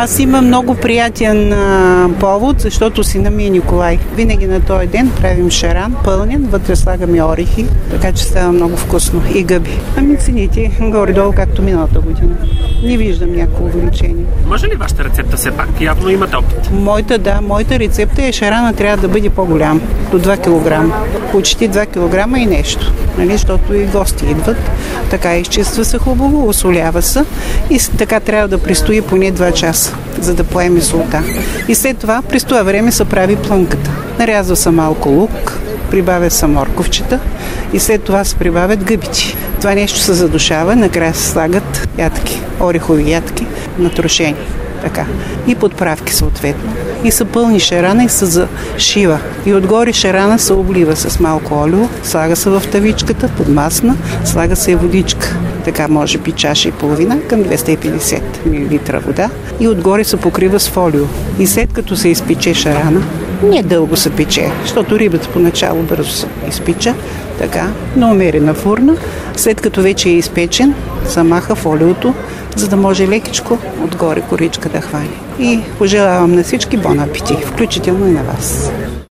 Аз имам много приятен повод, защото сина ми е Николай. Винаги на този ден правим шаран, пълнен, вътре слагаме орехи, така че става много вкусно. И гъби. Ами цените горе-долу, както миналата година. Не виждам някакво увеличение. Може ли вашата рецепта все пак? Явно имате опит. Моята рецепта е шарана трябва да бъде по-голям, до 2 кг. Почти 2 кг и нещо, нали, защото и гости идват. Така изчиства се хубаво, осолява се и така трябва да престои поне 2 часа, за да поеме солта. И след това през това време се прави плънката. Нарязва се малко лук, прибавя се морковчета и след това се прибавят гъбичи. Това нещо се задушава, накрая се слагат ядки, орехови ядки, натрошени. Така. И подправки съответно. И се пълни шарана и се зашива. И отгоре шарана се облива с малко олио, слага се в тавичката, подмасна, слага се и водичка. Така може би чаша и половина към 250 мл вода. И отгоре се покрива с фолио. И след като се изпече шарана, не дълго се пече, защото рибата поначало бързо се изпича, така, на умерена фурна. След като вече е изпечен, се маха фолиото, за да може лекичко отгоре коричка да хване. И пожелавам на всички бон апетит, включително и на вас.